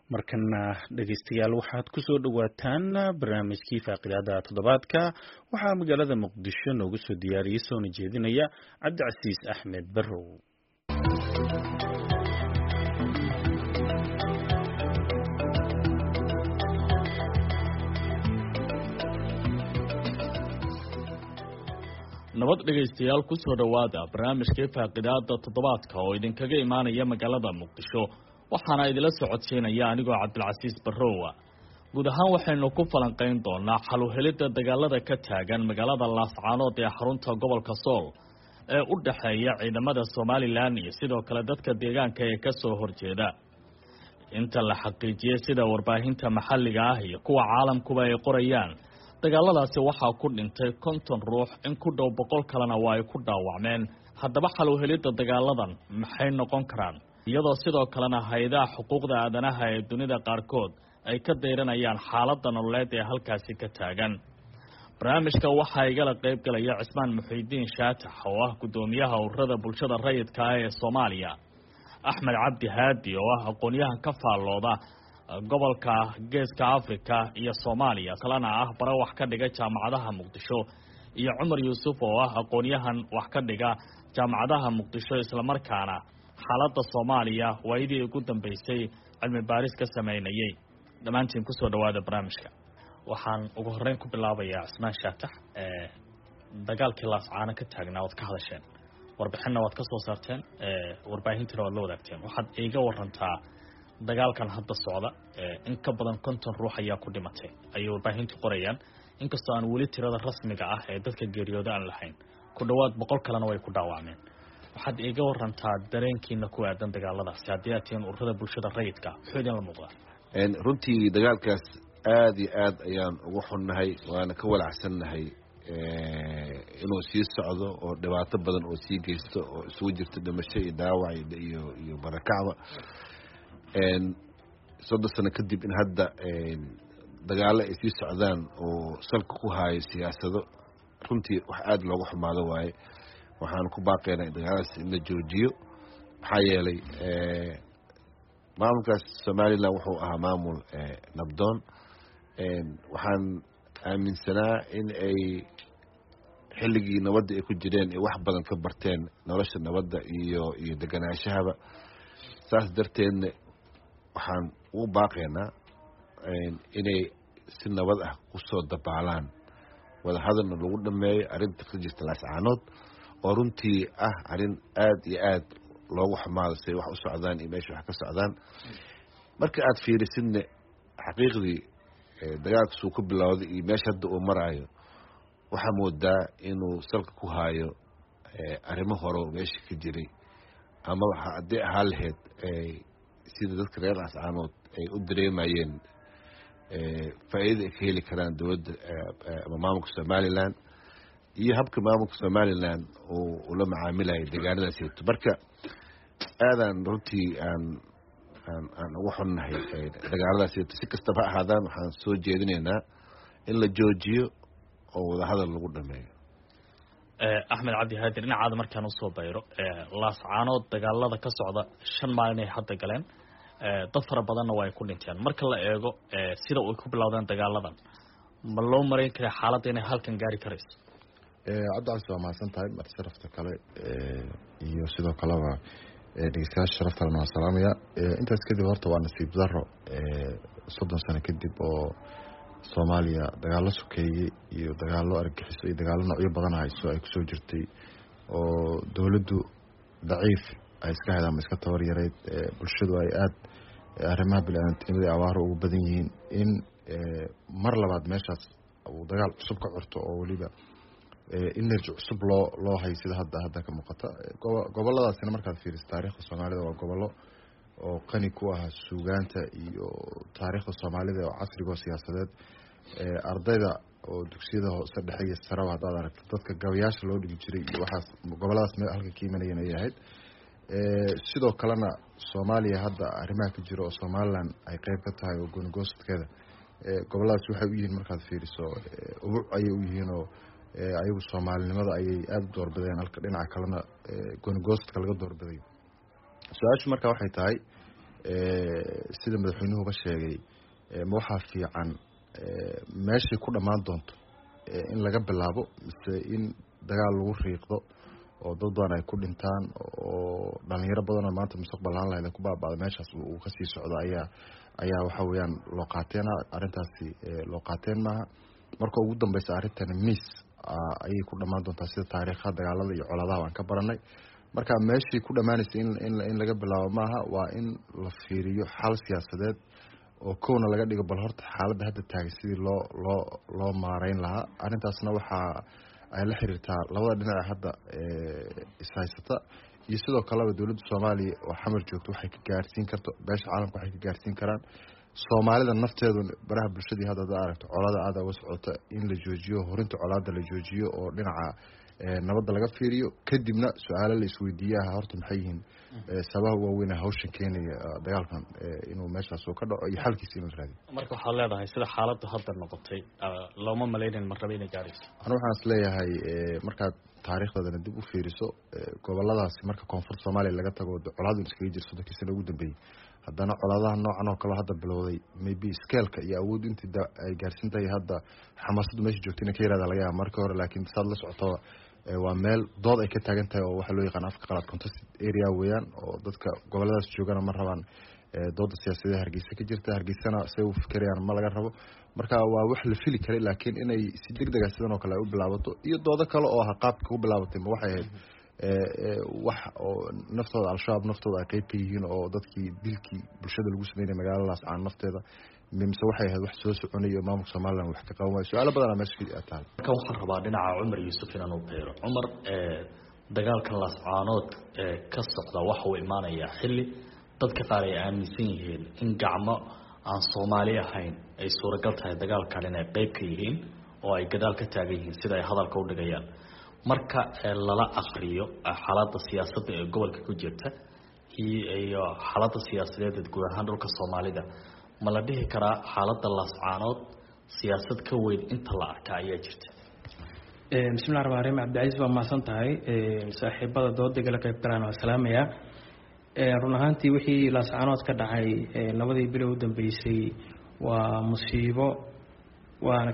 markana dhegeystayaal waxaad ku soo dhawaataan barnaamijkii faaqidaada toddobaadka waxaa magaalada muqdisho noogu soo diyaariyey soona jeedinaya cabdicasiis axmed barrow. nabad dhegeystayaal ku soo dhawaada barnaamijkii faaqidaada toddobaadka oo idinkaga imaanaya magaalada muqdisho waxaana idila socodsiinaya anigoo cabdilcasiis barrowa. guud ahaan waxaynu ku falanqayn doonaa xal u helidda dagaalada ka taagan magaalada laascaanood ee xarunta gobolka sool ee u dhexeeya ciidamada somalilan iyo sidoo kale dadka deegaanka ee ka soo horjeeda. inta la xaqiijiyey sida warbaahinta maxalliga ah iyo kuwa caalamkuba ay qorayaan, dagaaladaasi waxaa ku dhintay 50 ruux, in ku dhow 100 kalena waa ay ku dhaawacmeen. haddaba xal u helidda dagaaladan maxay noqon karaan, iyadoo sidoo kalena hay-adaha xuquuqda aadanaha ee dunida qaarkood ay ka dayranayaan xaaladda nololeed ee halkaasi ka taagan. barnaamijka waxaa igala qayb galaya cismaan muxiidiin shaatax oo ah guddoomiyaha ururada bulshada rayidka ah ee Soomaaliya, axmed cabdi haadi oo ah aqoonyahan ka faallooda gobolka geeska Afrika iyo Soomaaliya kalena ah bara wax ka dhiga jaamacadaha Muqdisho, iyo Cumar Yuusuf oo ah aqoonyahan wax ka dhiga jaamacadaha Muqdisho isla markaana xaaladda Soomaaliya waayadii ugu dambeysay cilmi baaris ka sameynayay. dhammaantiin ku soo dhawaada barnaamijka. waxaan ugu horreyn ku bilaabayaa cismaan shaatax. dagaalkii laascaano ka taagnaa waad ka hadasheen, warbixinna waad ka soo saarteen, warbaahintana waad la wadaagteen. waxaad iiga warantaa dagaalkan hadda socda, in ka badan 50 ruux ayaa ku dhimatay ayay warbaahintu qorayaan, inkastoo aan weli tirada rasmiga ah ee dadka geeriyooda aan lahayn. ku dhawaad 100 kalena way ku dhaawacmeen. waxaad iiga warantaa dareenkiina ku aadan dagaaladaasi haddii aad tihiin ururada bulshada rayidka, muxuu idinla muuqdaa? runtii dagaalkaas aad iyo aad ayaan ugu xunnahay, waana ka walacsannahay inuu sii socdo oo dhibaato badan oo sii geysto oo isugu jirto dhimasho iyo dhaawac iyo barakacba. 30 sano kadib in hadda dagaalo ay sii socdaan oo salka ku haayo siyaasado, runtii wax aad looga xumaado waaye. waxaan ku baaqaynaa in dagaaladaas in la joojiyo, maxaa yeelay maamulkaas somalilan wuxuu ahaa maamul nabdoon. waxaan aaminsanaa in ay xilligii nabadda ay ku jireen ay wax badan ka barteen nolosha nabadda iyo deganaashahaba. saas darteedna waxaan ugu baaqaynaa inay si nabad ah kusoo dabaalaan, wada hadalna lagu dhameeyo arrinta ka jirta laascaanood oo runtii ah arrin aad iyo aad loogu xumaado say wax u socdaan iyo meesha wax ka socdaan. marka aad fiirisidna xaqiiqdii dagaalkasuu ku bilowday iyo meesha hadda uu maraayo, waxaa moodaa inuu salka ku haayo arrimo hore oo meesha ka jiray, ama haddii ahaa lahayd sida dadka reer laascaanood ay u dareemayeen faa'iida ay ka heli karaan dowladda ama maamulka somalilan iyo habka maamulka somalilan uu la macaamilayo deegaanadaasieto. marka aadaan runtii aan ugu xunnahay dagaaladaasieto. si kastaba ha ahaadaan waxaan soo jeedinaynaa in la joojiyo oo wadahadal lagu dhameeyo. axmed cabdi haadi, dhinacaada markaan usoo bayro, laascaanood dagaalada ka socda 5 maalin ay hadda galeen, dad fara badanna waa ay ku dhinteen. marka la eego sida ay ku bilowdeen dagaaladan, ma loo marayn karaa xaaladda inay halkan gaari karayso? cabdicasiis waa mahadsan tahay, mar sharafta kale iyo sidoo kaleba dhegeystayaasha sharafta lena waa salaamaya. intaas kadib horta waa nasiib daro 30 sano kadib oo Soomaaliya dagaalo sokeeyey iyo dagaalo argagixiso iyo dagaalo noocyo badan hayso ay kusoo jirtay, oo dowladdu daciif ay iska hayd ama iska tabar yareyd, bulshadu ay aad arrimaha bini'aadantinimada iyo abaaro ugu badan yihiin, in mar labaad meeshaas uu dagaal cusub ka curto oo weliba energy cusub loo hay sida hadda ka muuqata. goboladaasina markaad fiiriso taariikhda Soomaalida waa gobollo oo qani ku ah suugaanta iyo taariikhda Soomaalida oo casriga oo siyaasadeed. ardayda oo dugsiyada hoose dhexe iyo sare haddaad aragto dadka gabayaasha loo dhigi jiray iyo waxaas goboladaas halka ka imanayeen ay ahayd. sidoo kalena Soomaaliya hadda arrimaha ka jira oo Somaliland ay qayb ka tahay oo goonigoostkeeda, goboladaas waxay u yihiin markaad fiiriso ubuc ayay u yihiin oo ayagu Soomaalinimada ayay aad u doorbideen, halka dhinaca kalena goonigoostka laga doorbidayo. su-aashu marka waxay tahay sida madaxweynuhuba sheegay ma waxaa fiican meeshay ku dhammaan doonto in laga bilaabo mise in dagaal lagu riiqdo oo dad badan ay ku dhintaan oo dhalinyaro badanoo maanta mustaqbal ahaan lahayd ku baaba'da meeshaas uu kasii socdo ayaa waxa weeyaan loo qaateena arrintaasi loo qaateen maaha marka ugu dambeysa arrintani miis ayay ku dhammaan doontaa sida taariikha dagaalada iyo colaadaha aan ka baranay marka meeshii ku dhammaanaysa in laga bilaabo maaha waa in la fiiriyo xal siyaasadeed oo kowna laga dhigo bal horta xaaladda hadda taagan sidii loo maareyn lahaa arrintaasna waxaa ay la xiriirtaa labada dhinac hadda ishaysata iyo sidoo kaleba dowladda soomaaliya oo xamar joogto waxay ka gaarsiin karto beesha caalamka waxay ka gaarsiin karaan soomaalida nafteedu baraha bulshadii hadda ad aragto colada aada uga socota in la joojiyo horinta colaada la joojiyo oo dhinaca nabadda laga fiiriyo kadibna su-aalo la isweydiiyaha horta maxay yihiin sabaha waaweyn hawshan keenaya dagaalkan inuu meeshaas oo ka dhaco iyo xalkiisa in la raadiyo marka waxaad leedahay sida xaaladdu hadda noqotay looma malaynayn marraba inay gaarayso anu waxaan is leeyahay markaad taariikhdeedana dib u fiiriso goboladaasi marka koonfurta soomaaliya laga tago colaadu iskaga jira 30 sano ugu dambeeyey haddana colaadaha noocan oo kale hadda bilowday maybe scaleka iyo awood intii ay gaarsiin tahay hadda xamaasaddu meesha joogta inay ka yaraada laga yaaba markii hore laakiin saad la socoto waa meel dood ay ka taagan tahay oo waxa loo yaqaan afka qalaad contested area weeyaan oo dadka goboladaas joogana ma rabaan dooda siyaasadeed hargeysa ka jirta hargeysana say u fikirayaan ma laga rabo marka waa wax la fili karay laakiin inay si degdeg ah sidan oo kale ay u bilaabato iyo doodo kale oo qaabka u bilaabatay ma waxay ahayd wax oo naftooda al-shabaab naftooda ay qayb ka yihiin oo dadkii dilkii bulshada lagu sameynaya magaaladaas aan nafteeda mise waxay ahayd wax soo soconayo maamulka somaliland wax ka qaban waayo su-aalo badanaa meesha taal marka waxaan rabaa dhinaca cumar yuusuf inaan u beero cumar dagaalkan laascaanood ka socda waxa uu imaanayaa xilli dadka qaar ay aaminsan yihiin in gacmo aan soomaali ahayn ay suuragal tahay dagaalkan inay qayb ka yihiin oo ay gadaal ka taagan yihiin sida ay hadalka u dhigayaan marka lala aqriyo xaaladda siyaasadda ee gobolka ku jirta iyo xaaladda siyaasadeed guud ahaan dhulka soomaalida ma la dhihi karaa xaaladda laascaanood siyaasad ka weyn inta la arka ayaa jirta bismillahi raxmaan raxiim cabdicasiis waa mahadsan tahay saaxiibada dooda la qayb galaan waa salaamaya run ahaantii wixii laascaanood ka dhacay labadii bilow u dambeysay waa musiibo waana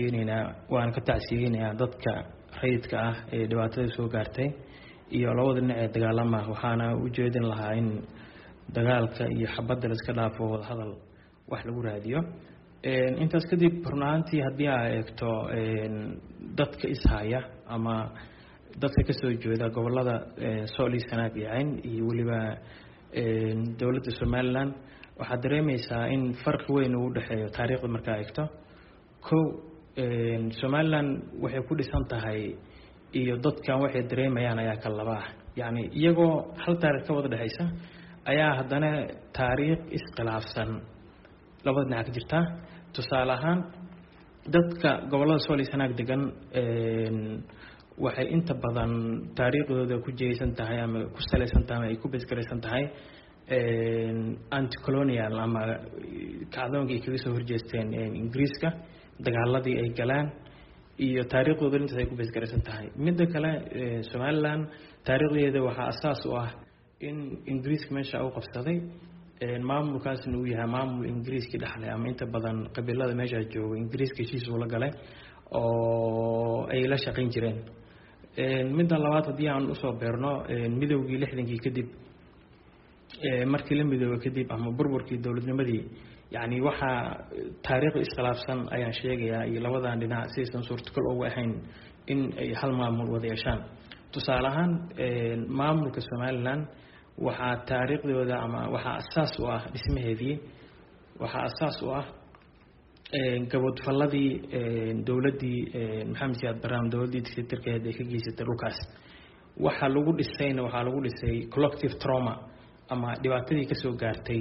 ka tacsiyeynayaa dadka rayidka ah ee dhibaatada soo gaartay iyo labada dhinac ee dagaalama waxaana u jeedin lahaa in dagaalka iyo xabadda la iska dhaafo wadahadal wax lagu raadiyo intaas kadib run ahaantii haddii aa eegto dadka ishaya ama dadka kasoo jeeda gobolada sool iyo sanaag iyo cayn iyo weliba dowladda somaliland waxaad dareemeysaa in farqi weyn uu udhexeeyo taariikhda markaa eegto kow somaliland waxay ku dhisan tahay iyo dadkan waxay dareemayaan ayaa ka laba ah yacni iyagoo hal taariikh ka wada dhexeysa ayaa haddana taariikh iskhilaafsan labada dhinac ka jirta tusaale ahaan dadka gobolada sool iyo sanaag degan waxay inta badan taariikhdooda ku jeeysan tahay ama ku salaysan tahay ama ay ku besgaraysan tahay anticolonial ama kacdoonkii ay kaga soo horjeesteen ingiriiska dagaaladii ay galaan iyo taariikhdooda intaas ay ku besgaraysan tahay midda kale somaliland taariikhdeeda waxaa asaas u ah in ingiriiska meesha u qabsaday maamulkaasna uu yahay maamul ingiriiskii dhexlay ama inta badan qabiilada meeshaa jooga ingiriiska heshiis uu la galay oo ay la shaqayn jireen midda labaad haddii aan usoo beerno midowgii 60kii kadib markii la midooba kadib ama burburkii dowladnimadii yacni waxaa taariikh iskhilaafsan ayaan sheegayaa iyo labadan dhinac sidaysan suurtagal ugu ahayn in ay hal maamul wada yeeshaan tusaale ahaan maamulka somaliland waxaa taariikhdooda ama waxaa asaas u ah dhismaheedii waxaa asaas u ah gabadfaladii dowladdii maxamed siyaad barnaam dowladdii dictatorkeed ay ka geysatay dhulkaas waxaa lagu dhisayna waxaa lagu dhisay collective trauma ama dhibaatadii kasoo gaartay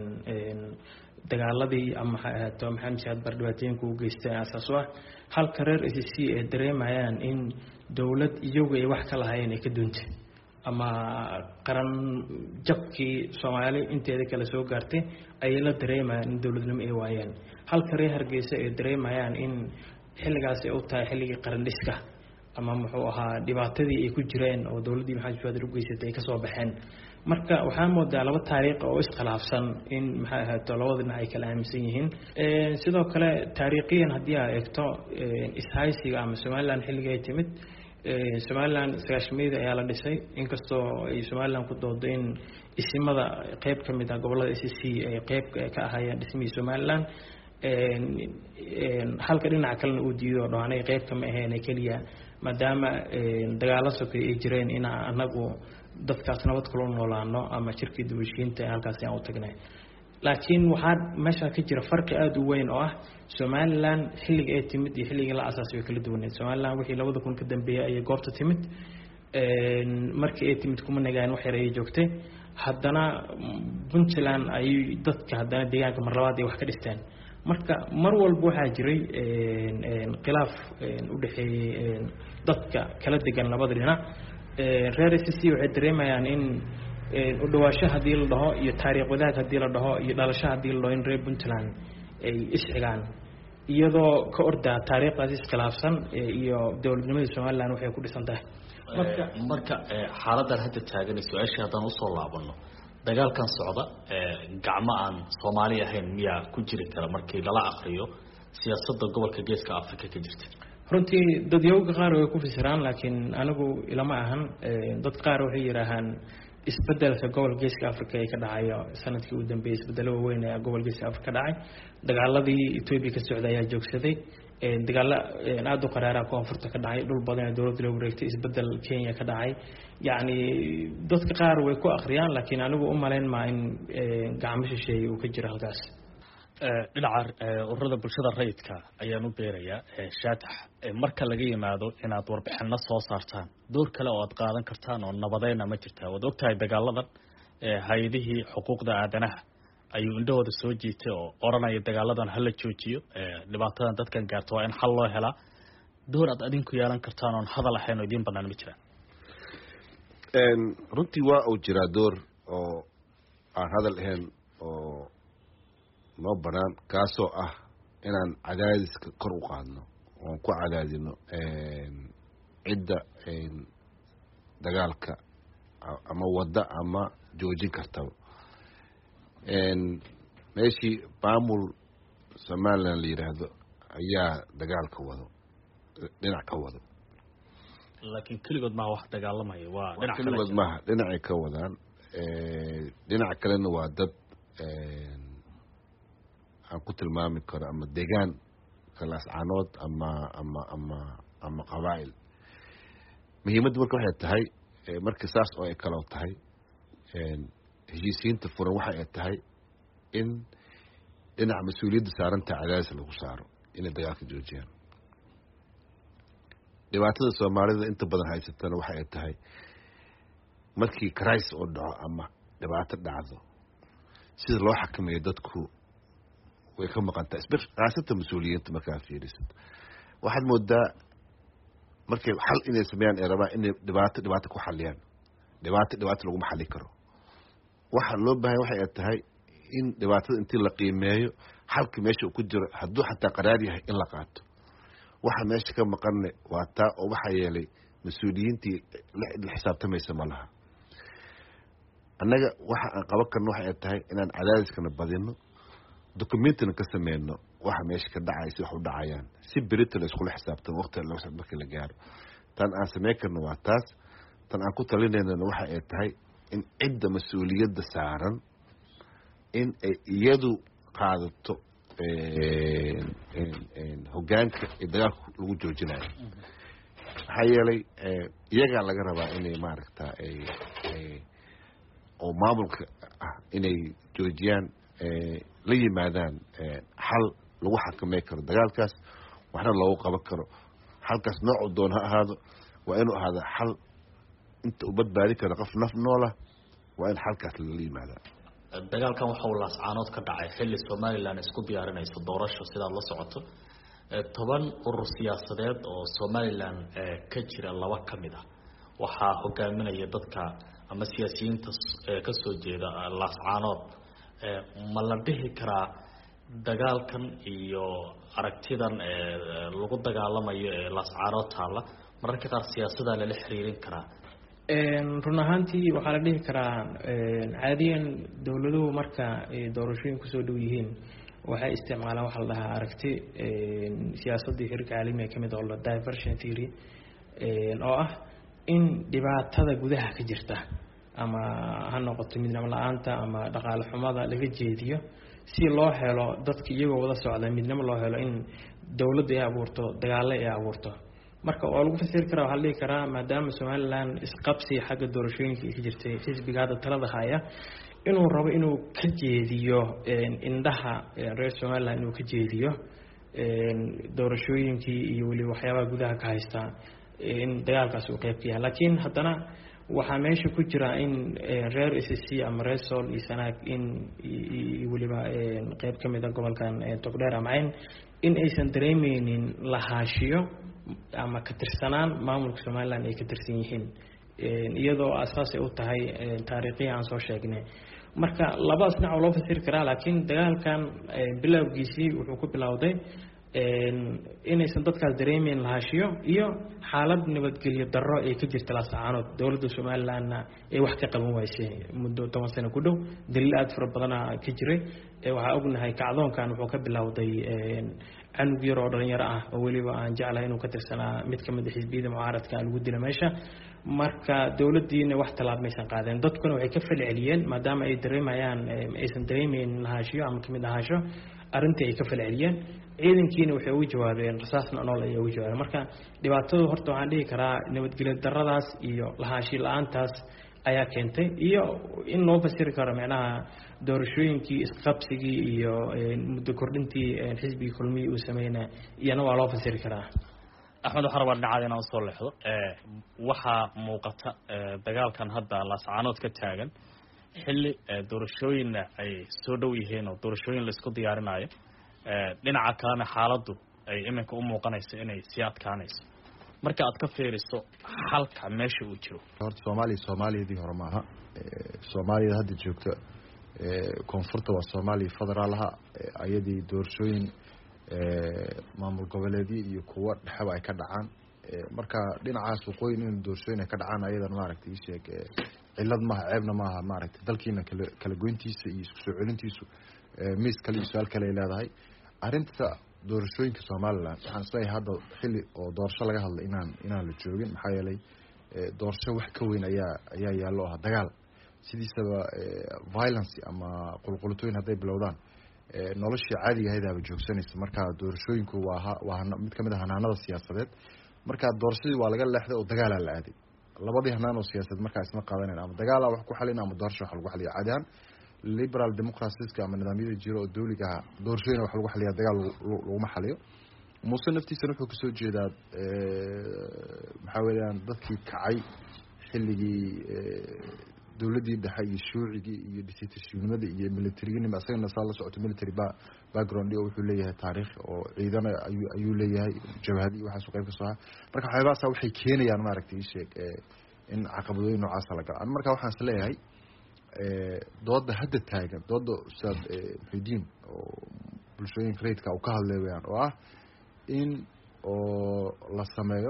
dagaaladii ama waxay ahaato maxamed siyaad bar dhibaatooyinka u geystay asaas u ah halka reer a c c ay dareemayaan in dowlad iyagu ay wax ka lahaayeen ay ka duuntay ama qaran jabkii soomaali inteeda kale soo gaartay ayay la dareemayaan in dowladnimo ay waayeen halka reer hargeysa ay dareemayaan in xilligaas ay u tahay xilligii qaran dhiska ama muxuu ahaa dhibaatadii ay ku jireen oo dowladdii maxamed siyaad u geysatay ay kasoo baxeen marka waxaa moodaa laba taariikh oo iskhilaafsan in maxay ahaato labada dhinac ay kala aaminsan yihiin sidoo kale taariikhiyan haddii aad eegto ishaysiga ama somaliland xilliga ay timid somaliland sagaashameydii ayaa la dhisay inkastoo ay somaliland ku doodo in isimada qeyb ka mid ah gobolada SSC ay qeyb ka ahaayeen dhismihii somaliland halka dhinaca kalena uu diido oo dhaanay qeyb kama ahayn keliya maadaama dagaalo sokay ay jireen in anagu dadkaas nabad kula noolaano ama shirkii dibashiinta halkaas aan u tagnay laakiin waxaa meesha ka jira farqi aad u weyn oo ah somaliland xilliga ay timid iyo xilligii la asaasay way kala duwaneed somaliland wixii 2000 ka dambeeyay ayay goobta timid markii ay timid kuma nagaan wax yar ay joogtay haddana Puntland ay dadka haddana deegaanka mar labaad ay wax ka dhisteen marka mar walba waxaa jiray khilaaf u dhaxeeyay dadka kala degan labada dhinac reer SSC waxay dareemayaan in u dhawaasho hadii la dhaho iyo taariikh wadaag hadii la dhaho iyo dhalasho hadii la dhaho in reer Puntland ay isxigaan iyadoo ka orda taariikhdaas iskhilaafsan iyo dawladnimada Somaliland waxay ku dhisan tahay marka xaaladdan hadda taagan su'aasha haddaan u soo laabano dagaalkan socda gacmo aan Soomaali ahayn miyaa ku jiri kara markii lala akhriyo siyaasadda gobolka Geeska Afrika ka jirta runtii dad yowga qaar way ku fasiraan laakiin anigu ilama ahan dad qaar waxay yiraahdaan isbedelka gobolka Geeska Afrika ay ka dhacayo sanadkii u dambeeyay isbedelo weyn ee gobolka Geeska Afrika dhacay dagaaladii Ethiopia ka socday ayaa joogsaday dagaala aad u qaraara koonfurta ka dhacay dhul badan dawladda loo wareegtay isbedel Kenya ka dhacay yaani dadka qaar way ku akhriyaan laakiin anigu u maleyn ma in gacmo shisheeye uu ka jiro halkaas dhinaca ururada bulshada rayidka ayaan u beerayaa shaatax marka laga yimaado inaad warbixino soo saartaan door kale oo aad qaadan kartaan oo nabadeyn ma jirtaa wad ogtahay dagaaladan hay'adihii xuquuqda aadanaha ayuu indhahooda soo jiitay oo oranaya dagaaladan hala joojiyo dhibaatadan dadkan gaarto waa in xal loo helaa door aad adinku yeelan kartaan oo hadal ahayn oo idin banaan ma jiraan runtii waa uu jiraa door oo aan hadal ahayn oo noo banaan kaasoo ah inaan cadaadiska kor u qaadno oon ku cadaadino cidda dagaalka ama wadda ama joojin kartaba meeshii maamul Somaliland la yiraahdo ayaa dagaalka wado dhinac ka wado laakiin kaligood ma wax dagaalamaya waa dhinac kale ma dhinacay ka wadaan dhinac kalena waa dad aan ku tilmaami karo ama deegaan kala ascaanood ama qabaa'il muhiimaddu marka waxay tahay marka saas oo ay kala tahay heshiisiinta furan waxa ay tahay in dhinaca mas'uuliyadda saaranta cadaadis lagu saaro inay dagaalka joojiyaan dhibaatada Soomaalida inta badan haysatana waxa ay tahay markii crisis oo dhaco ama dhibaato dhacdo sida loo xakameeyo dadku way ka maqantaa isbaqaasata mas'uuliyadda markaa fiirisid waxaad moodaa markay xal inay sameeyaan ee rabaa inay dhibaato ku xaliyaan dhibaato lagu maxalli karo waxa loo baahan waxay tahay in dhibaatada intii la qiimeeyo xalka meesha uu ku jiro hadduu xataa qaraar yahay in la qaato waxa meesha ka maqanne waa taa oo waxa yeelay mas'uuliyiintii la xisaabtamaysa ma laha annaga waxa aan qaban karno waxay tahay inaan cadaadiskana badino documentina ka sameeyno waxa meesha ka dhacay si wax u dhacayaan si berital isku la xisaabtan waqti markii la gaaro tan aan sameyn karno waa taas tan aan ku talinayna waxa ay tahay in cidda mas'uuliyadda saaran in ay iyadu qaadato hoggaanka dagaalka lagu joojinayo maxaa yeelay iyagaa laga rabaa inay maaragtaa oo maamulka ah inay joojiyaan la yimaadaan xal lagu xakamay karo dagaalkaas waxna loogu qaban karo halkaas nooc doon ha ahaado waa inuu ahaado xal inta u badbaadi karo qof naf noola waa in xalkaas la yimaadaa dagaalkan waxa uu laascaanood ka dhacay xilli Somaliland isku diyaarinayso doorasho sidaad la socoto 10 urur siyaasadeed oo Somaliland ka jira laba kamid ah waxa hogaaminaya dadka ama siyaasiyiinta ka soo jeeda laascaanood ma la dhihi karaa dagaalkan iyo aragtidan lagu dagaalamayo laascaanood taala mararka qaar siyaasadda la xiriirin karaa run ahaantii waxaa la dhihi karaa caadiyan dowladuhu marka doorashooyin kusoo dhow yihiin waxay isticmaalaan waxa la dhahaa aragti siyaasaddii xiriirka caalamiga ka mid oo la diversion theory oo ah in dhibaatada gudaha ka jirta ama ha noqoto midnimo la-aanta ama dhaqaale xumada laga jeediyo si loo helo dadka iyagoo wada socda midnimo loo helo in dowladda ay abuurto dagaalo ay abuurto marka oo lagu fasiri karaa waxaa la dhihi karaa maadaama somaliland isqabsi xagga doorashooyinka ka jirtay xisbiga hadda talada haya inuu rabo inuu ka jeediyo indhaha reer somaliland inuu ka jeediyo doorashooyinkii iyo weliba waxyaabaha gudaha ka haysta in dagaalkaas uu qeyb ka yahay laakiin haddana waxaa meesha ku jira in reer SSC ama reer Sool iyo Sanaag in weliba qeyb ka mid ah gobolkan Togdheer ama Cayn in aysan dareemeynin lahaashiyo ama ka tirsanaan maamulka Somaliland ay ka tirsan yihiin iyadoo asaas ay u tahay taariikhiyan aan soo sheegnay marka labadaas dhinac loo fasiri karaa laakiin dagaalkan bilowgiisii wuxuu ku bilowday inaysan dadkaas dareemeyn lahaashiyo iyo xaalad nabadgelyo darro ay ka jirta laasacaanood dowladda Somalilandna ay wax ka qaban waysay muddo 10 sano ku dhow daliil aad fara badan ka jiray waxaa ognahay kacdoonkan wuxuu ka bilowday canug yar oo dhalinyaro ah oo weliba aan jeclahay inuu ka tirsanaa mid ka mid ah xisbiyada mucaaradka lagu dilo meesha marka dowladdiina wax talaab maysan qaadeen dadkuna waxay ka falceliyeen maadaama ay dareemayaan aysan dareemeyn lahaashiyo ama kamid ahaasho arrintii ay ka falceliyeen ciidankiina waxay ugu jawaabeen rasaasna nool ayay ugu jawaabeen marka dhibaatadu horta waxaan dhihi karaa nabadgelyo darradaas iyo lahaashi la-aantaas ayaa keentay iyo in loo fasiri karo macnaha doorashooyinkii isqabsigii iyo muddo kordhintii xisbigii kulmihii uu sameynaa iyana waa loo fasiri karaa axmed waxaa rabaa dhinacaada inaan usoo leexdo waxaa muuqata dagaalkan hadda laascaanood ka taagan xilli doorashooyinna ay soo dhow yihiin oo doorashooyin laisku diyaarinayo dhinaca kalena xaaladdu ay iminka u muuqanayso inay sii adkaanayso marka aad ka fiiriso xalka meesha uu jiro horta soomaaliyadii hore maaha soomaaliyada hadda joogta koonfurta waa soomaaliya federaalaha ayadii doorashooyin maamul goboleedyo iyo kuwo dhexeba ay ka dhacaan marka dhinacaas waqooyin in doorashooyin ay ka dhacaan ayadan maaragtay ii sheeg cillad maaha ceebna maaha maaragtay dalkiina kala goyntiisa iyo isku soo celintiisu miis kale iyo su-aal kale ay leedahay arrinta doorashooyinka Somaliland waxaan isleeyahay hadda xilli oo doorasho laga hadlay inaan la joogin maxaa yeelay doorasho wax ka weyn ayaa yaallo ah dagaal sidiisaba violence ama qulqultooyin hadday bilowdaan noloshii caadiga ahaydaba joogsanaysa marka doorashooyinku waa mid kamid ah hanaanada siyaasadeed marka doorashadii waa laga leexday oo dagaal la aaday labadii hanaan oo siyaasadeed marka isma qaadanayaan ama dagaal wax ku xalina ama doorasho wax lagu xaliyo caadiyan liberal democracy ama nidaamyada jiro oo dawliga doorashooyin wax lagu xaliyo dagaal laguma xaliyo muuse naftiisana wuxuu kasoo jeedaa maxaa weeyaan dadkii kacay xilligii dowladii dhexe iyo shuucigii iyo dictatorshipnimadii iyo militariginima asagana saa la socoto military background oo wuxuu leeyahay taariikh oo ciidan ayuu leeyahay jabhadi waxaas qayb ka soo marka waxyaabahaas waxay keenayaan maaragtay sheeg in caqabadooyin noocaas la galaan marka waxaan is leeyahay dooda hadda taagan dooda ustaad Fidiin oo bulshooyinka reedka uu ka hadlayaan oo ah in oo la sameeyo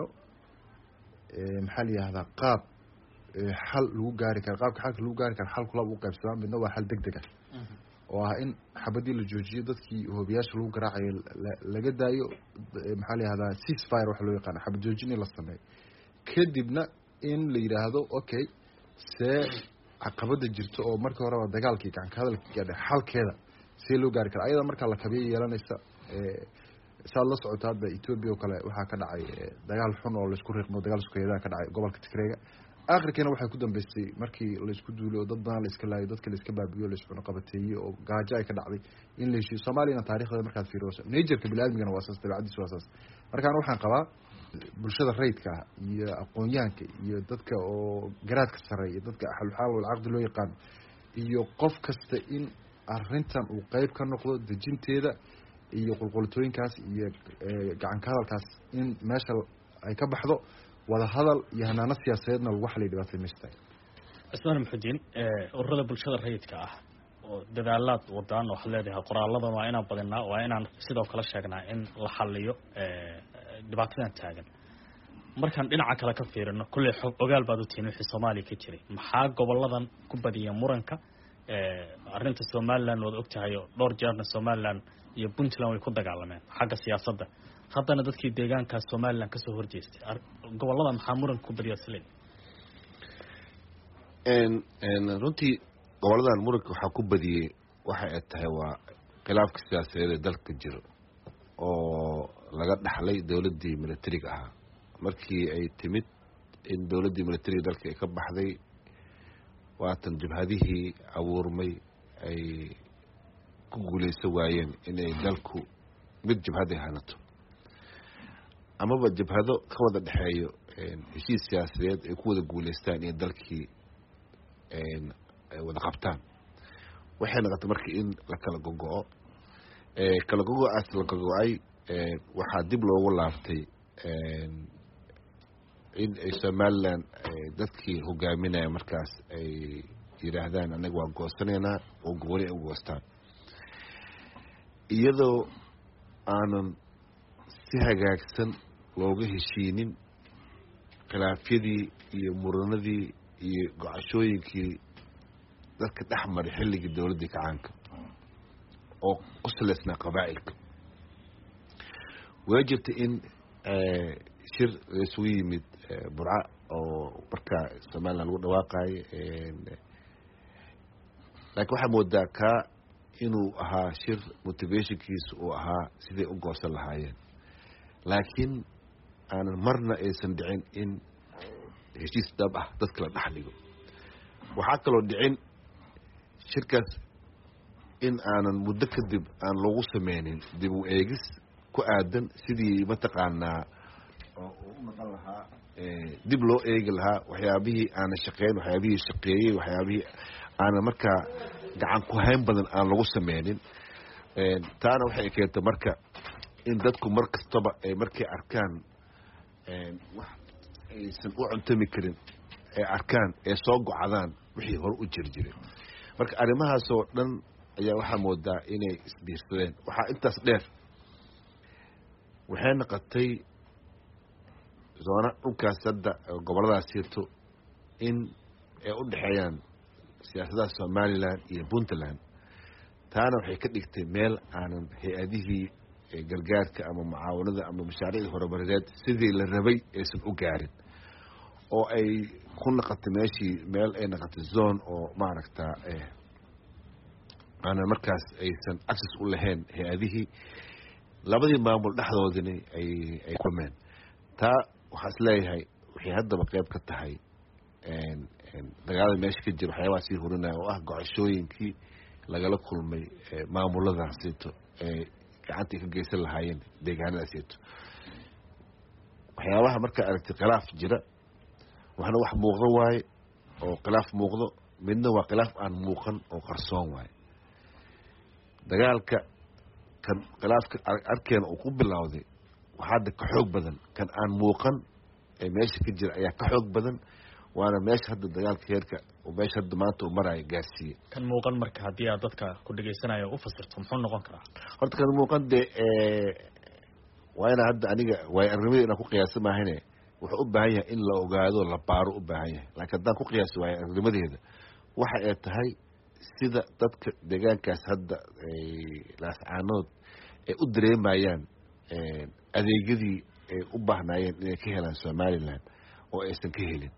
maxaa la yiraahdaa qaab xal lagu gaari karo qaabka xalka lagu gaari karo xal kula u qaybsamaan midna waa xal degdeg ah oo ah in xabadii la joojiyo dadkii hoobiyaasha lagu garaacayo laga daayo maxaa la yiraahdaa ceasefire wax loo yaqaan xabad joojin la sameeyo kadibna in la yiraahdo okay see caqabada jirto oo markii hore waa dagaalkii gacan ka hadalkii gaadhay xalkeeda see loo gaari karo ayada marka la kabiyo yeelanaysa saad la socoto hadda Ethiopia oo kale waxaa ka dhacay dagaal xun oo la isku riiqmo dagaal isku yeedaa ka dhacay gobolka Tigreega aakhirkiina waxay ku dambeysay markii la isku duulay dad badan la iska laayo dadka la iska baabiyo la isku qabateeyay oo gaajo ay ka dhacday in la heshiiyo Soomaaliya taariikhda markaad fiiriso nature-ka bini'aadmiga waa saas tabiicadiisu waa saas markaan waxaan qabaa bulshada reydka iyo aqoonyahanka iyo dadka oo garaadka sareeya dadka xal wal aqd loo yaqaan iyo qof kasta in arrintan uu qayb ka noqdo dejinteeda iyo qulqultooyinkaas iyo gacan ka hadalkaas in meesha ay ka baxdo wada hadal iyo hanaano siyaasadeedna lagu xalay dhibaatada meesha Ismaan Muxudiin ururada bulshada reedka ah oo dadaalaad wadaan oo leedahay qoraalladan waa inaan badinaa waa inaan sidoo kale sheegnaa in la xalliyo dhibaatadan taagan markaan dhinaca kale ka fiirino kulley xog ogaal baad u tihiin wixii soomaaliya ka jiray maxaa goboladan ku badiya muranka arrinta somaliland waad ogtahay oo dhowr jeerna somaliland iyo puntland way ku dagaalameen xagga siyaasadda haddana dadkii deegaankaas somaliland kasoo horjeestay gobolada maxaa muranka ku badiya sile runtii goboladan muranka waxaa ku badiyey waxa ay tahay waa khilaafka siyaasadeed ee dalka jiro oo laga dhaxlay dowladdii militariga ahaa markii ay timid in dowladdii militariga dalka ay ka baxday waatan jabhadihii abuurmay ay ku guulaysan waayeen inay dalku mid jabhad ay hanato amaba jabhado ka wada dhexeeyo heshiis siyaasadeed ay ku wada guulaystaan iyo dalkii ay wada qabtaan waxay noqotay marka in la kala gogo-o kala gogo-aas la gogo-ay waxaa dib loogu laabtay in ay somaliland dadkii hogaaminaya markaas ay yidhaahdaan anaga waa goosanaynaa oo gooni ay u goostaan iyadoo aanan si hagaagsan looga heshiinin khilaafyadii iyo muranadii iyo gocashooyinkii dadka dhex maray xilligii dowladdii kacaanka oo ku salaysnaa qabaa'ilka waa jirta in shir isugu yimid burca oo markaa somaliland lagu dhawaaqayo laakiin waxaa moodaa kaa inuu ahaa shir motivationkiisa uu ahaa siday u goosan lahaayeen laakiin aanan marna aysan dhicin in heshiis dhab ah dadka la dhex dhigo waxaa kaloo dhicin shirkaas in aanan muddo kadib aan lagu sameynin dib u eegis ku aadan sidii mataqaanaa oo u maqan lahaa dib loo eegi lahaa waxyaabihii aanan shaqeyn waxyaabihii shaqeeyey waxyaabihii aanan markaa gacan ku hayn badan aan lagu sameynin taana waxay keentay marka in dadku mar kastaba ay markay arkaan wax aysan u cuntami karin ay arkaan ee soo gocdaan wixii hore u jiri jiray marka arrimahaasoo dhan ayaa waxaa moodaa inay isbiirsadeen waxaa intaas dheer waxay noqotay zoona dhulkaas hadda goboladaas hirto in ay u dhexeeyaan siyaasadaha somaliland iyo puntland taana waxay ka dhigtay meel aanan hay-adihii gargaarka ama mucaawanada ama mashaariicdii horumarineed sidii la rabay aysan u gaarin oo ay ku noqotay meeshii meel ay noqotay zone oo maaragtaa aanan markaas aysan access u lahayn hay-adihii labadii maamul dhexdoodina ay kulmeen taa waxaa is leeyahay waxay haddaba qeyb ka tahay dagaalada meesha ka jira waxyaabaha sii hurinaya oo ah gocashooyinkii lagala kulmay maamuladaasito ee gacantay ka geysan lahaayeen deegaanadaasito waxyaabaha markaa aragtay khilaaf jira waxna wax muuqdo waaye oo khilaaf muuqdo midna waa khilaaf aan muuqan oo qarsoon waaye dagaalka kan khilaafka arkeena uu ku bilowday waxaa hadda ka xoog badan kan aan muuqan ee meesha ka jira ayaa ka xoog badan waana meesha hadda dagaalka heerka oo meesha hadda maanta uu maraayo gaarsiiyey kan muuqan marka haddii aad dadka ku dhegaysanayo u fasirto muxuu noqon karaa horta kan muuqan dee waa ina hadda aniga waayo arnimadii inaan ku qiyaasa maahane wuxuu u baahan yahay in la ogaado la baaro u baahan yahay laakiin haddaan ku qiyaaso waayo arnimadeeda waxa ay tahay sida dadka deegaankaas hadda laascaanood ay u dareemayaan adeegyadii ay u baahnaayeen inay ka helaan somaliland oo aysan ka helin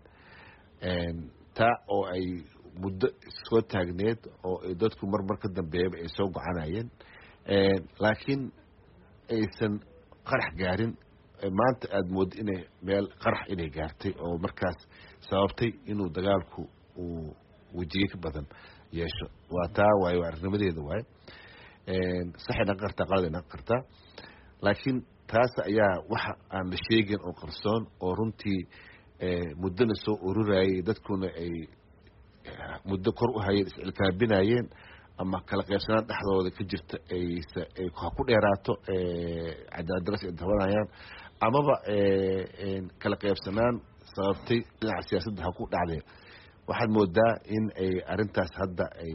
taa oo ay muddo soo taagneed oo ay dadku marmar ka dambeeyaba ay soo gocanayeen laakiin aysan qarax gaarin maanta aada mooddo inay meel qarax inay gaartay oo markaas sababtay inuu dagaalku uu wejiye ka badan yeesho waa taa waayo arnimadeeda waaye saxay naqan kartaa qalad naqan kartaa laakiin taas ayaa waxa aan la sheegin oo qarsoon oo runtii muddona soo ururayay dadkuna ay muddo kor u hayeen iscilkaabinayeen ama kala qaybsanaan dhexdooda ka jirta ay ku dheeraato cadaaladdaras ay dabanayaan amaba kala qaybsanaan sababtay dhinaca siyaasadda ha ku dhacdee waxaad moodaa in ay arrintaas hadda ay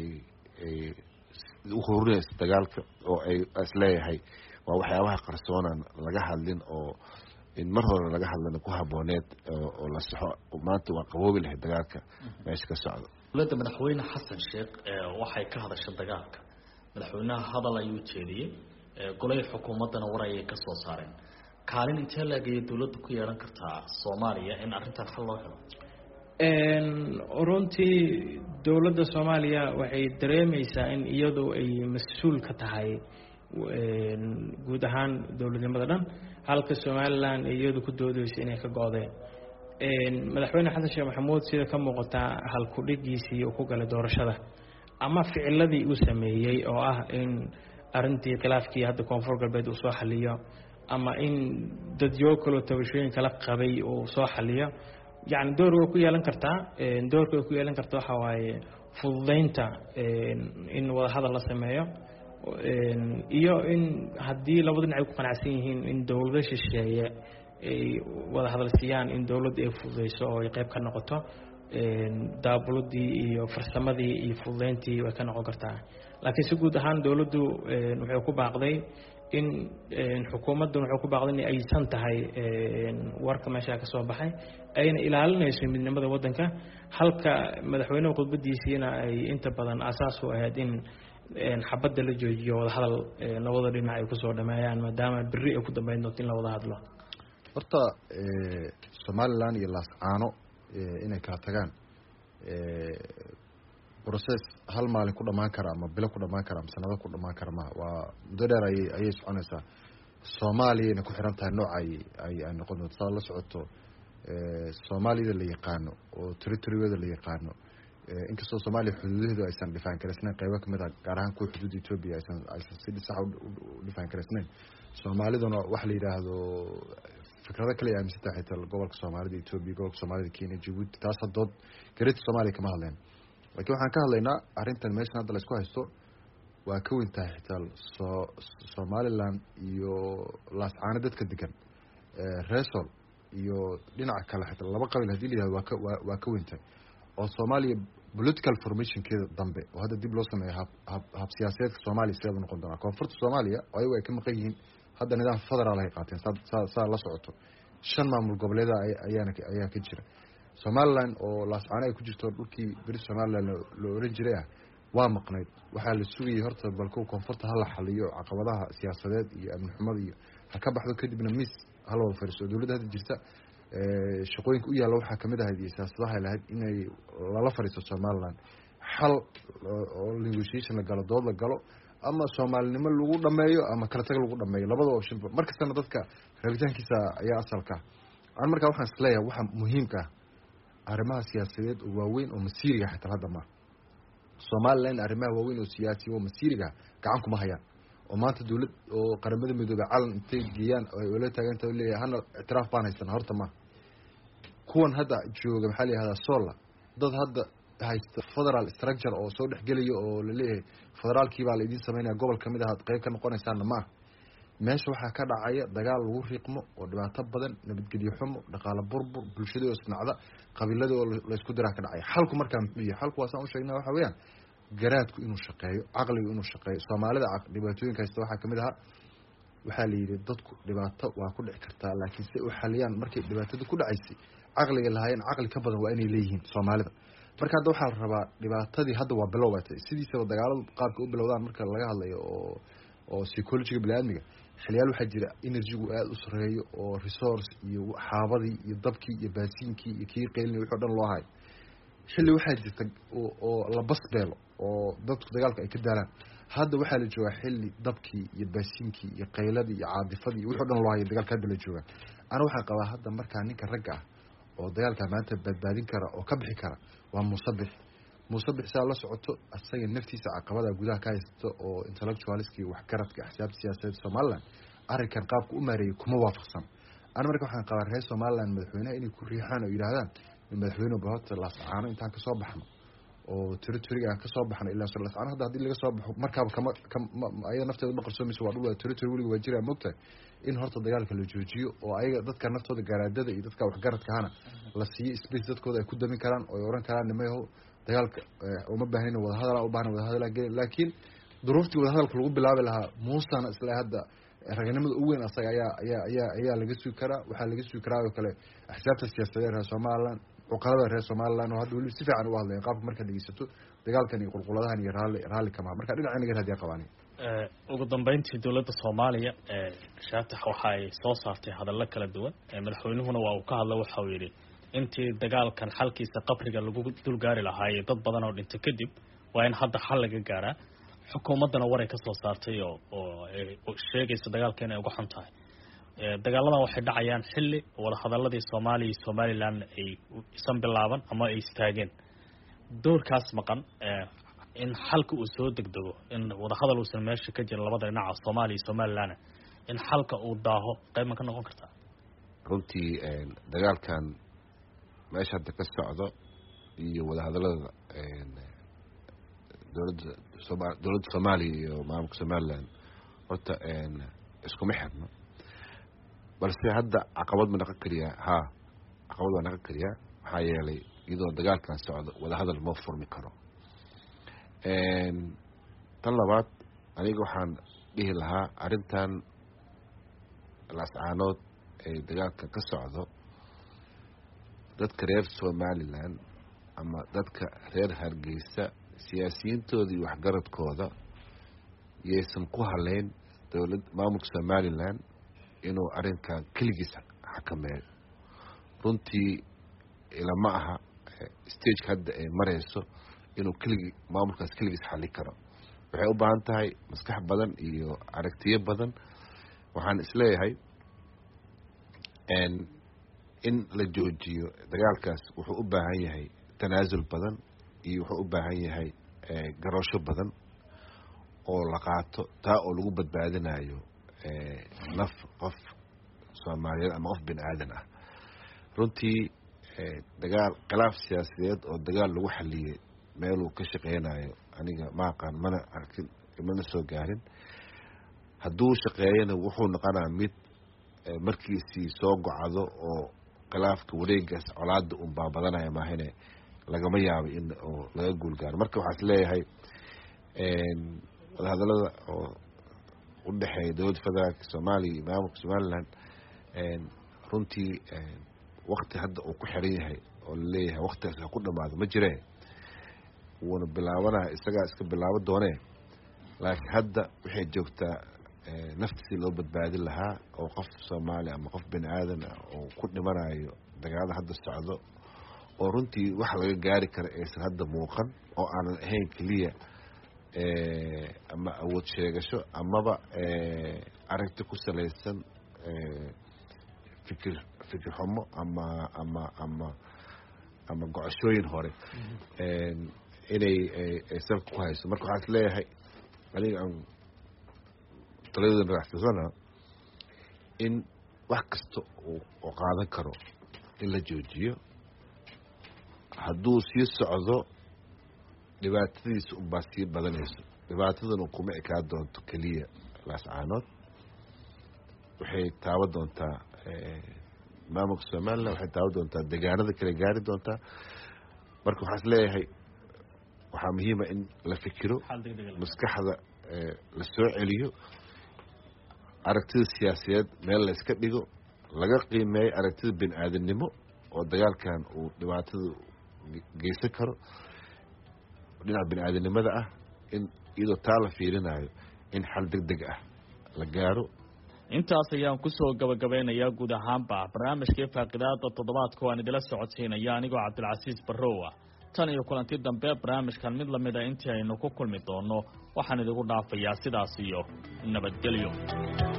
u horinayso dagaalka oo ay isleeyahay waa waxyaabaha qarsoonaan laga hadlin oo in mar hore laga hadlana ku habooneed oo la saxo maanta waa qaboobi lahayd dagaalka meesha ka socdo. dowladda madaxweyne xasan sheekh waxay ka hadashay dagaalka, madaxweynaha hadal ayuu jeediyey, golay xukuumaddana war ayay ka soo saareen. kaalin intee laagaya dowladda ku yeelan kartaa Soomaaliya in arrintan xal loo helo? runtii dowladda Soomaaliya waxay dareemaysaa in iyadu ay mas-uul ka tahay guud ahaan dowladnimada dhan, halka Somaliland iyadu ku doodayso inay ka go'deen. madaxweyne xasan sheekh maxamuud sida ka muuqata halku-dhigiisii uu ku galay doorashada ama ficiladii uu sameeyey oo ah in arrintii khilaafkii hadda koonfur galbeed uu soo xaliyo ama in dadyo kale tabashooyin kala qabay uu soo xaliyo, yani door way ku yeelan kartaa. doorka way ku yeelan kartaa waxa waaye fududeynta in wada hadal la sameeyo, iyo in haddii labada dhinac ay ku qanacsan yihiin in dowlado shisheeye ay wada hadal siiyaan, in dowladda ay fududeyso oo ay qayb ka noqoto. daabuladii iyo farsamadii iyo fududeyntii way ka noqon kartaa, laakiin si guud ahaan dowladdu waxay ku baaqday in xukuumaddan waxay ku baaqday in aysan tahay warka meesha ka soo baxay, ayna ilaalinayso midnimada waddanka, halka madaxweynaha khudbadiisiina ay inta badan asaas u ahayd in xabadda la joojiyo wada hadal labada dhinac ay kusoo dhameeyaan, maadaama berri ay ku dambeyn doonto in la wada hadlo. horta Somaliland iyo Laascaano inay kala tagaan process hal maalin ku dhamaan kara ama bilo ku dhamaan kara ama sanado ku dhamaan kara ma waa muddo dheer ayay soconaysaa. Soomaaliyana ku xiran tahay nooc ay noqon doonto. saa la socoto Soomaalida la yaqaano oo territory-geeda la yaqaano, inkastoo Soomaaliya xuduudaheedu aysan dhifaan karaysnayn, qaybo kamid ah gaar ahaan kuwa xuduudda Ethiopia aysan si sax u dhifaan karaysnayn. Soomaaliduna waxa la yiraahdo fikrado kale ay aaminsan tahay xitaa gobolka Soomaalida Ethiopia, gobolka Soomaalida Kenya, Djibouti, taas hadood gareedka Soomaaliya kama hadleen. laakiin waxaan ka hadlaynaa arrintan meeshan hadda la isku haysto waa ka weyn tahay xitaa Somaliland iyo Laascaano dadka degan, Reesol iyo dhinaca kale xitaa laba qabiil hadii la yiraahdo waa ka weyn tahay. oo Soomaaliya political formationkeeda dambe oo hadda dib loo sameeyo hab siyaasadeedka Soomaaliya sidoo noqon doona. koonfurta Soomaaliya ayagu ay ka maqan yihiin hadda nidaam federaal ay qaateen saa la socoto 5 maamul goboleed ayaa ka jira. Somaliland oo Laascaano ay ku jirto dhulkii bari Somaliland loo oran jiray waa maqnayd. waxaa la sugayay horta balku koonfurta hal la xaliyo caqabadaha siyaasadeed iyo amni xumada iyo ha ka baxdo kadibna miis hal wada fariiso dawladda hadda jirta shaqooyinka u yaala waxaa kamid ahayd siyaasadaha lahayd inay lala fariiso Somaliland xal oo negotiation la galo, dood la galo, ama Soomaalinimo lagu dhameeyo ama kala tag lagu dhameeyo, labada option markastana dadka rabitaankiisa ayaa asalka. aan markaa waxaan isleeyahay waxa muhiimka arrimaha siyaasadeed oo waaweyn oo masiiriga xitaa hadda ma Somaliland arrimaha waaweyn oo siyaasi oo masiiriga gacan kuma hayaan, oo maanta dawlad oo qaramada midoobay calan intay geeyaan oo ay wala taageerto leeyahay hana itraaf baan haysan horta ma kuwan hadda jooga maxaa la yiraahdaa Sola dad hadda haysta federal structure oo soo dhaxgeliyo oo la leeyahay federaalkii baa la idin sameeynaa gobol kamid ah qayb ka noqonaysaan ma meesha waxaa ka dhacaya dagaal lagu riiqmo oo dhibaato badan, nabadgelyo xumo, dhaqaale burbur, bulshada oo isnacda, qabiilada oo la isku diraa ka dhacay. xalku markaa muxuu yahay? xalku waa saan u sheegnaa waxa weeyaan garaadku inuu shaqeeyo, caqligu inuu shaqeeyo. Soomaalida dhibaatooyinka haysta waxaa kamid ah waxaa la yiri dadku dhibaato waa ku dhici kartaa, laakiin si u xaliyaan markay dhibaatada ku dhacaysay caqliga lahaayeen caqli ka badan waa inay leeyihiin Soomaalida. marka hadda waxaa la rabaa dhibaatadii hadda waa bilowatay sidiisaba dagaaladu qaabka u bilowdaan marka laga hadlayo oo psychological balaadmiga xiliyaal waxaa jira energy-gu aad u sareeyo oo resource iyo xaabadii iyo dabkii iyo baasiinkii iyo kii qeylin wixii dhan loo hayo. xilli waxaa jirta oo la basbeelo oo dadku dagaalka ay ka daalaan. hadda waxaa la joogaa xilli dabkii iyo baasiinkii iyo qeyladii iyo caadifadii iyo wixii dhan loo hayo dagaalka hadda la joogaa. ana waxaan qabaa hadda markaa ninka ragga ah oo dagaalka maanta badbaadin kara oo ka bixi kara waa Muusabix saa la socoto asaga naftiisa caqabada gudaha ka haysto oo intellectualiski wax garadka axsaabta siyaasadeed Somaliland arrinkan qaabka u maareeyay kuma waafaqsan. ana markaa waxaan qabaa reer Somaliland madaxweynaha inay ku riixaan oo yiraahdaan madaxweynuhu bahota Laascaano intaan ka soo baxno oo territory-ga ka soo baxno ilaa Laascaano hadii laga soo baxo markaaba kama ayada nafteeda ma qarsoomayso waa dhul territory waliga waa jira moogta in horta dagaalka la joojiyo oo ayaga dadka naftooda garaadada iyo dadka wax garadka hana la siiyo space dadkooda ay ku damin karaan oo oran karaan nimayo dagaalka uma baahnina wada hadal u baahan wada hadal laakiin duruuftii wada hadalka lagu bilaabi lahaa Muusana isla hadda raganimada ugu weyn asaga ayaa laga sugi karaa. waxaa laga sugi karaa oo kale axsaabta siyaasadeed reer Somaliland, cuqalada reer Somaliland oo hadda weli si fiican u hadlaya qaabka marka dhageysato dagaalkan iyo qulquladahan iyo raalli kama marka dhinaca inaga hadii qabanay. ugu dambeyntii dawladda Soomaaliya shaatax waxa ay soo saartay hadallo kala duwan. madaxweynuhuna waa uu ka hadlay, waxa uu yiri intii dagaalkan xalkiisa qabriga lagu dul gaari lahaa dad badan oo dhintay kadib waa in hadda xal laga gaaraa. xukuumaddana waray ka soo saartay oo sheegaysa dagaalka inay uga xun tahay. dagaaladan waxay dhacayaan xilli wada hadaladii Soomaaliya iyo Somaliland ay isan bilaaban ama ay istaageen. doorkaas maqan in xalka uu soo degdego, in wada hadal uusan meesha ka jirin labada dhinac oo Soomaaliya iyo Somaliland, in xalka uu daaho qayb ma ka noqon kartaa? runtii dagaalkan meesha hadda ka socdo iyo wada hadalada dowladda Soomaaliya iyo maamulka Somaliland horta iskuma xirno, balse hadda caqabad ma noqon kariya. caqabad waa noqon kariya, maxaa yeelay iyadoo dagaalkan socdo wada hadal ma furmi karo. tan labaad, aniga waxaan dhihi lahaa arrintan lascaanood ee dagaalka ka socdo, dadka reer Somaliland ama dadka reer Hargeysa siyaasiyiintooda iyo waxgaradkooda yaysan ku haleyn maamulka Somaliland inuu arrinkan keligiis xakameeyo. runtii ilama aha stage hadda ay marayso inuu maamulkaas keligiis xalli karo. waxay u baahan tahay maskax badan iyo aragtiyo badan. waxaan isleeyahay in la joojiyo dagaalkaas wuxuu u baahan yahay tanaasul badan iyo wuxuu u baahan yahay garoosho badan oo la qaato, taa oo lagu badbaadinayo naf qof Soomaaliyeed ama qof bini aadan ah. runtii dagaal khilaaf siyaasadeed oo dagaal lagu xaliyay meeluu ka shaqeynayo aniga ma aqaan, mana arkin, mana soo gaarin. hadduu shaqeeyana wuxuu noqonaa mid markiisii soo gocdo oo khilaafka wareegaas colaada un baabadanaya maahane lagama yaabo in oo laga guul gaaro. marka waxaa isleeyahay wada hadalada oo u dhexeeya dowladda federaalka Soomaaliya iyo maamulka Somaliland runtii waqti hadda uu ku xiran yahay oo laleeyahay waqtigaas ha ku dhamaado ma jiree, wuuna bilaabanaya, isagaa iska bilaabo doonee. laakiin hadda waxay joogtaa naftiisii loo badbaadin lahaa oo qof Soomaali ama qof bini aadan ah oo ku dhimanayo dagaalada hadda socdo oo runtii wax laga gaari kara aysan hadda muuqan, oo aanan ahayn keliya ama awood sheegasho amaba aragti ku salaysan fikir xumo ama gocashooyin hore inay salka ku hayso. marka waxaa isleeyahay aniga aan taladan raaxsana in wax kasta oo qaadan karo in la joojiyo. hadduu sii socdo dhibaatadiisa unbaa sii badanayso. dhibaatadana kuma ekaa doonto keliya lascaanood, waxay taaban doontaa maamulka Somaliland, waxay taaban doontaa deegaanada kale gaari doontaa. marka waxaa isleeyahay waxaa muhiima in la fikiro, maskaxda la soo celiyo, aragtida siyaasadeed meel la iska dhigo, laga qiimeeyo aragtida bini aadamnimo oo dagaalkan uu dhibaatada geysan karo dhinaca bini aadanimada ah, in iyadoo taa la fiirinayo in xal degdeg ah la gaaro. intaas ayaan kusoo gabagabeynayaa guud ahaanba barnaamijkii faaqidaada toddobaadka waan idila socodsiinaya anigoo Cabdilcasiis Barrow ah. tan iyo kulanti dambe barnaamijkan mid lamid ah intii aynu ku kulmi doono waxaan idigu dhaafayaa sidaas iyo nabadgelyo.